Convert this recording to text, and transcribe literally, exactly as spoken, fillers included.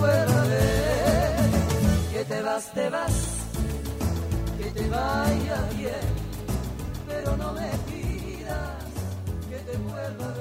vuelva a ver. Que te vas, te vas, que te vaya bien, pero no me pidas que te vuelva a ver.